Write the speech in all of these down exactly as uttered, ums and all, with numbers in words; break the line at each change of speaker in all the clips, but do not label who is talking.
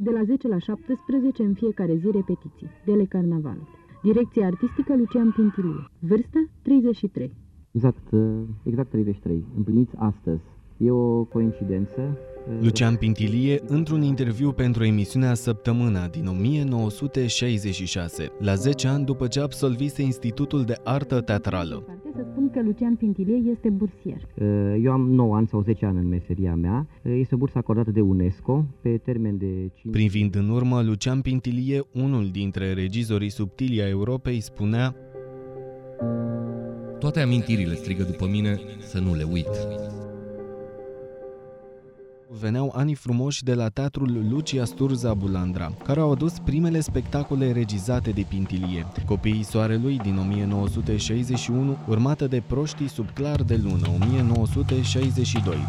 De la zece la șaptesprezece în fiecare zi repetiții. Dele Carnavalul. Direcție artistică Lucian Pintilie. Vârstă treizeci și trei.
Exact, exact treizeci și trei. Împliniți astăzi. E o coincidență.
Lucian Pintilie, într-un interviu pentru emisiunea Săptămâna din o mie nouă sute șaizeci și șase, la zece ani după ce absolvise Institutul de Artă Teatrală.
Să spun că Lucian Pintilie este bursier.
Eu am nouă ani sau zece ani în meseria mea. Este o bursă acordată de UNESCO pe termen de cinci.
Privind în urmă, Lucian Pintilie, unul dintre regizorii subtili ai Europei, spunea:
toate amintirile strigă după mine să nu le uit.
Veneau anii frumoși de la teatrul Lucia Sturza Bulandra, care au adus primele spectacole regizate de Pintilie. Copiii Soarelui din o mie nouă sute șaizeci și unu, urmată de Proștii sub clar de lună o mie nouă sute șaizeci și doi.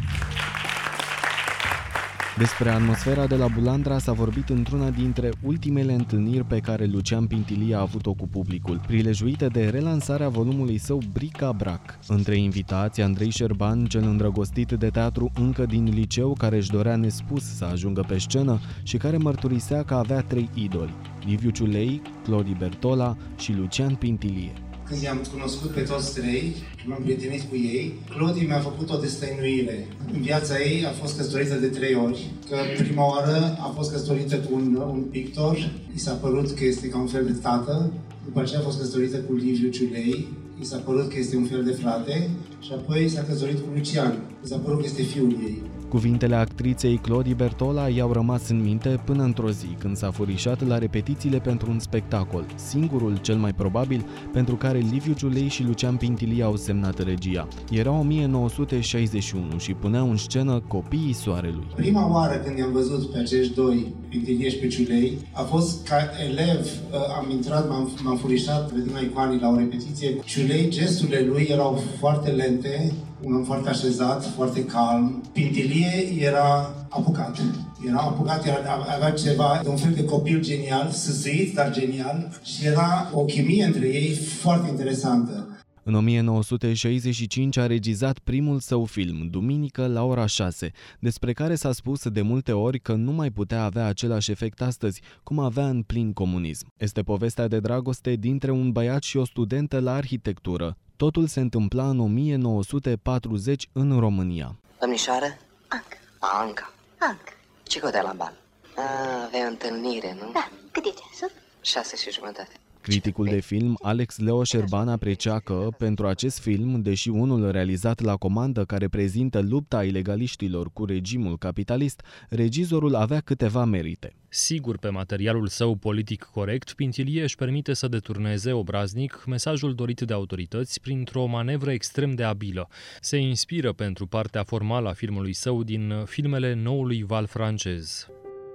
Despre atmosfera de la Bulandra s-a vorbit într-una dintre ultimele întâlniri pe care Lucian Pintilie a avut-o cu publicul, prilejuită de relansarea volumului său Bric-a-Brac. Între invitați, Andrei Șerban, cel îndrăgostit de teatru încă din liceu, care își dorea nespus să ajungă pe scenă și care mărturisea că avea trei idoli: Liviu Ciulei, Clodi Bertola și Lucian Pintilie.
Când i-am cunoscut pe toți trei, m-am prietenit cu ei, Clodi mi-a făcut o destăinuire. În viața ei a fost căsătorită de trei ori, că prima oară a fost căsătorită cu un, un pictor, i s-a părut că este ca un fel de tată, după aceea a fost căsătorită cu Liviu Ciulei, i s-a părut că este un fel de frate și apoi s-a căsătorit cu Lucian, i s-a părut că este fiul ei.
Cuvintele actriței Clodi Bertola i-au rămas în minte până într-o zi, când s-a furișat la repetițiile pentru un spectacol, singurul cel mai probabil pentru care Liviu Ciulei și Lucian Pintilie au semnat regia. Era o mie nouă sute șaizeci și unu și puneau în scenă Copiii Soarelui.
Prima oară când i-am văzut pe acești doi, Pintilie și pe Ciulei, a fost ca elev, am intrat, m-am, m-am furișat pe din icoanii la o repetiție. Ciulei, gesturile lui erau foarte lente, un om foarte așezat, foarte calm. Pintilie era apucat. Era apucat, era, avea ceva, un fel de copil genial, săsăit, dar genial. Și era o chimie între ei foarte interesantă.
În o mie nouă sute șaizeci și cinci a regizat primul său film, Duminică la ora șase, despre care s-a spus de multe ori că nu mai putea avea același efect astăzi, cum avea în plin comunism. Este povestea de dragoste dintre un băiat și o studentă la arhitectură. Totul se întâmpla în o mie nouă sute patruzeci în România.
Domnișoară?
Anca.
Anca.
Anca.
Ce căutai la bal? A, avea întâlnire, nu?
Da. Cât e ceasul?
Șase și jumătate.
Criticul de film Alex Leo Șerban aprecia că, pentru acest film, deși unul realizat la comandă care prezintă lupta ilegaliștilor cu regimul capitalist, regizorul avea câteva merite.
Sigur, pe materialul său politic corect, Pintilie își permite să deturneze obraznic mesajul dorit de autorități printr-o manevră extrem de abilă. Se inspiră pentru partea formală a filmului său din filmele noului val francez.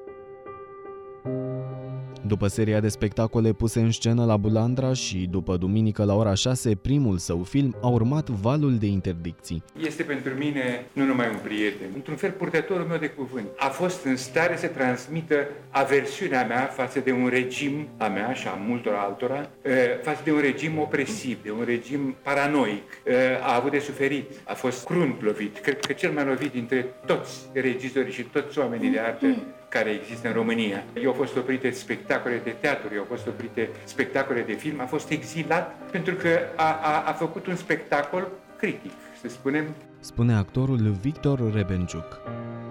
După seria de spectacole puse în scenă la Bulandra și după Duminică la ora șase, primul său film, a urmat valul de interdicții.
Este pentru mine nu numai un prieten, într-un fel purtătorul meu de cuvânt. A fost în stare să transmită aversiunea mea față de un regim, a mea și a multor altora, față de un regim opresiv, de un regim paranoic. A avut de suferit, a fost crunt lovit. Cred că cel mai lovit dintre toți regizorii și toți oamenii de artă care există în România. Eu au fost oprite spectacole de teatru, eu au fost oprite spectacole de film, a fost exilat pentru că a, a, a făcut un spectacol critic, să spunem.
Spune actorul Victor Rebenciuc.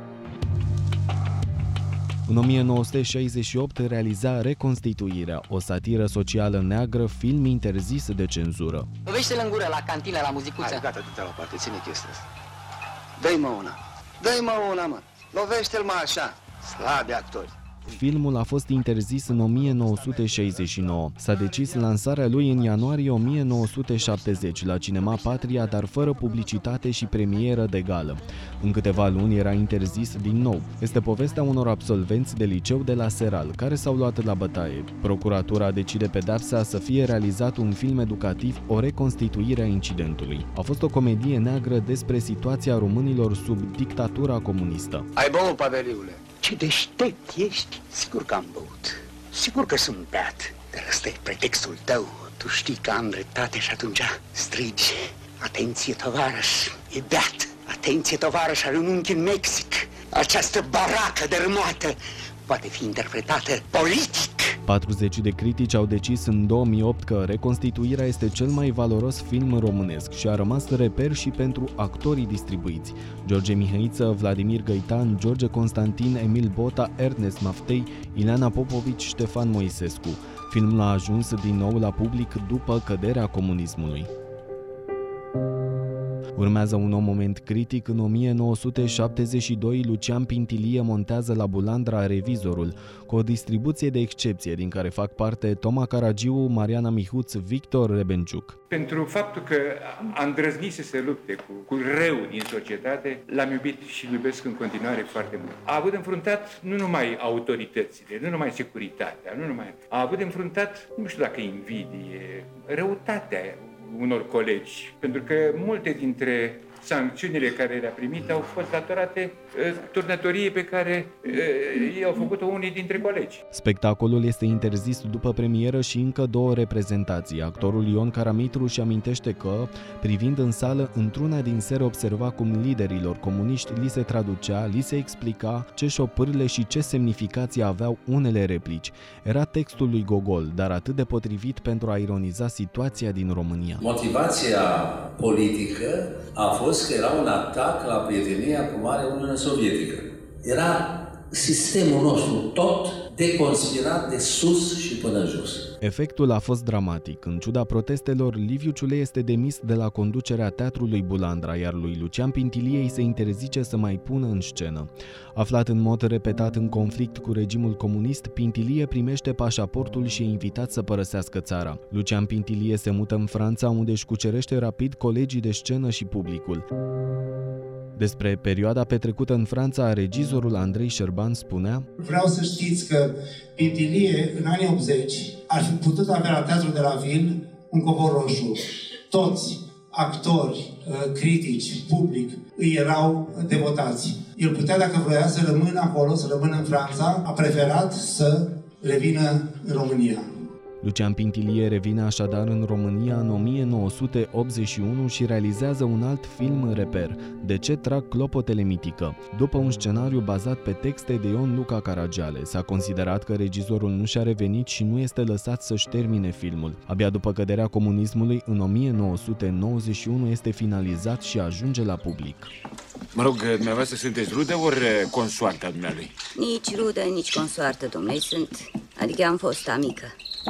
În o mie nouă sute șaizeci și opt realiza Reconstituirea, o satiră socială neagră, film interzis de cenzură.
Lovește-l în gură la cantină, la muzicuță.
Hai, gata, du-te la o parte, ține chestia asta. Dă-i mă una, dă-i mă una, mă, lovește-l mă așa. Slabi actori.
Filmul a fost interzis în o mie nouă sute șaizeci și nouă. S-a decis lansarea lui în ianuarie o mie nouă sute șaptezeci la Cinema Patria, dar fără publicitate și premieră de gală. În câteva luni era interzis din nou. Este povestea unor absolvenți de liceu de la Seral, care s-au luat la bătaie. Procuratura decide pedepsa să fie realizat un film educativ, o reconstituire a incidentului. A fost o comedie neagră despre situația românilor sub dictatura comunistă.
Ai băut, Paveliule? Ce deștept ești! Sigur că am băut. Sigur că sunt beat. Dar ăsta e pretextul tău. Tu știi că am dreptate și atunci strigi: atenție, tovarăș, e beat! Atenție, tovarăș, are un unchi în Mexic! Această baracă dărâmată poate fi interpretată politic.
patruzeci de critici au decis în două mii opt că Reconstituirea este cel mai valoros film românesc și a rămas reper și pentru actorii distribuiți. George Mihăiță, Vladimir Găitan, George Constantin, Emil Bota, Ernest Maftei, Ileana Popovici, Ștefan Moisescu. Filmul a ajuns din nou la public după căderea comunismului. Urmează un nou moment critic. În o mie nouă sute șaptezeci și doi, Lucian Pintilie montează la Bulandra Revizorul, cu o distribuție de excepție, din care fac parte Toma Caragiu, Mariana Mihuț, Victor Rebenciuc.
Pentru faptul că a îndrăznit să se lupte cu, cu rău din societate, l-am iubit și îl iubesc în continuare foarte mult. A avut înfruntat nu numai autoritățile, nu numai securitatea, nu numai... A avut înfruntat, nu știu dacă invidie, răutatea unor colegi, pentru că multe dintre sancțiunile care le-a primit au fost datorate uh, turnătoriei pe care uh, ei au făcut-o unii dintre colegi.
Spectacolul este interzis după premieră și încă două reprezentații. Actorul Ion Caramitru își amintește că, privind în sală, într-una din sere observa cum liderilor comuniști li se traducea, li se explica ce șopârle și ce semnificație aveau unele replici. Era textul lui Gogol, dar atât de potrivit pentru a ironiza situația din România.
Motivația politică a fost că era un atac la prietenia cu Marea Uniune Sovietică. Era sistemul nostru tot deconspirat de sus și până jos.
Efectul a fost dramatic. În ciuda protestelor, Liviu Ciulei este demis de la conducerea Teatrului Bulandra, iar lui Lucian Pintilie îi se interzice să mai pună în scenă. Aflat în mod repetat în conflict cu regimul comunist, Pintilie primește pașaportul și e invitat să părăsească țara. Lucian Pintilie se mută în Franța, unde își cucerește rapid colegii de scenă și publicul. Despre perioada petrecută în Franța, regizorul Andrei Șerban spunea:
Vreau să știți că Pintilie, în anii optzeci, ar fi putut avea la Teatrul de la Ville un covor roșu. Toți actori, critici, public, îi erau devotați. El putea, dacă vroia să rămână acolo, să rămână în Franța, a preferat să revină în România.
Lucian Pintilie revine așadar în România în o mie nouă sute optzeci și unu și realizează un alt film reper, De ce trag clopotele mitică, după un scenariu bazat pe texte de Ion Luca Caragiale. S-a considerat că regizorul nu și-a revenit și nu este lăsat să-și termine filmul. Abia după căderea comunismului, în o mie nouă sute nouăzeci și unu, este finalizat și ajunge la public.
Mă rog, dumneavoastră sunteți rudă ori consoarta dumnealui?
Nici rudă, nici consoartă, domnule, sunt. Adică am fost amică.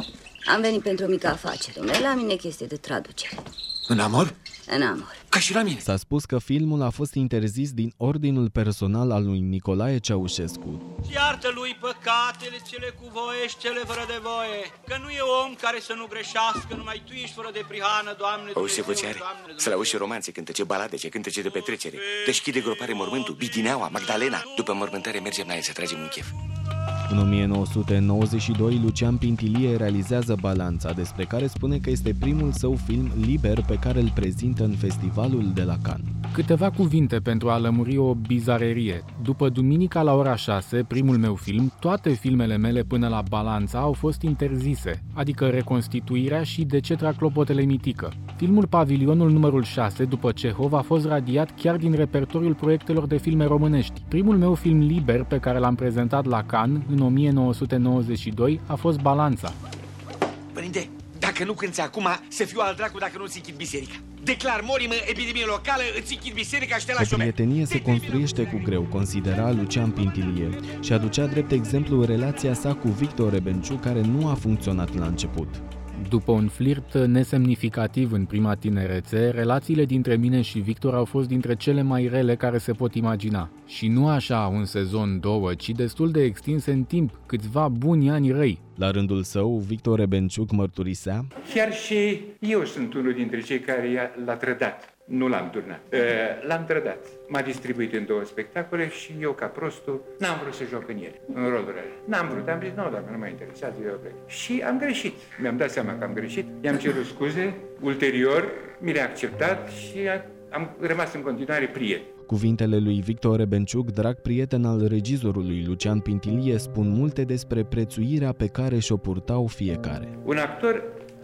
Am venit pentru o mică afacere, domnule, la mine chestie de traducere.
În amor?
În amor.
Ca și la mine.
S-a spus că filmul a fost interzis din ordinul personal al lui Nicolae Ceaușescu.
Iartă lui păcatele cele cu voie și cele fără de voie, că nu e om care să nu greșească, numai Tu ești fără de prihană, Doamne.
Auzi ce făceare? Să-l auzi și romanțe, cântece balade, ce cântece de petrecere. Deschide gropare mormântul, Bidineaua, Magdalena. După mormântare mergem la el să tragem un chef.
În o mie nouă sute nouăzeci și doi, Lucian Pintilie realizează Balanța, despre care spune că este primul său film liber pe care îl prezintă în festivalul de la Cannes.
Câteva cuvinte pentru a lămuri o bizarerie. După Duminica la ora șase, primul meu film, toate filmele mele până la Balanța au fost interzise, adică Reconstituirea și De ce trag clopotele mitică. Filmul Pavilionul numărul șase, după Cehov, a fost radiat chiar din repertoriul proiectelor de filme românești. Primul meu film liber pe care l-am prezentat la Cannes în o mie nouă sute nouăzeci și doi a fost Balanța.
Părinte, dacă nu cânți acum, să fiu al dracu dacă nu-ți închid biserica. Declar morimă, epidemie locală, îți închid biserica și te lași
o prietenie se construiește cu greu, considera Lucian Pintilie, și aducea drept exemplu relația sa cu Victor Rebenciuc, care nu a funcționat la început.
După un flirt nesemnificativ în prima tinerețe, relațiile dintre mine și Victor au fost dintre cele mai rele care se pot imagina. Și nu așa un sezon, două, ci destul de extinse în timp, câțiva buni ani răi.
La rândul său, Victor Rebenciuc mărturisea:
Chiar și eu sunt unul dintre cei care l-a trădat. Nu l-am turnat. L-am trădat. M-a distribuit în două spectacole și eu, ca prostul, n-am vrut să joc în ele, în rolurile alea. N-am vrut, am zis, nu, doamne, nu m-a interesat, eu plec. Și am greșit. Mi-am dat seama că am greșit, i-am cerut scuze, ulterior mi le-a acceptat și am rămas în continuare prieten.
Cuvintele lui Victor Rebenciuc, drag prieten al regizorului Lucian Pintilie, spun multe despre prețuirea pe care și-o purtau fiecare.
Un actor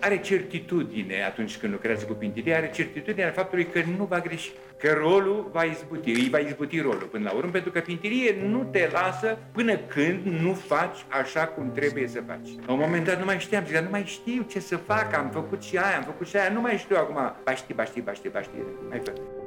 are certitudine atunci când lucrează cu Pintilie, are certitudinea faptului că nu va greși, că rolul va izbuti, îi va izbuti rolul până la urmă, pentru că Pintilie nu te lasă până când nu faci așa cum trebuie să faci. La un moment dat nu mai știam, zic, nu mai știu ce să fac, am făcut și aia, am făcut și aia, nu mai știu acum, ba știi, ba știi, ba știi, ba știi, hai fă.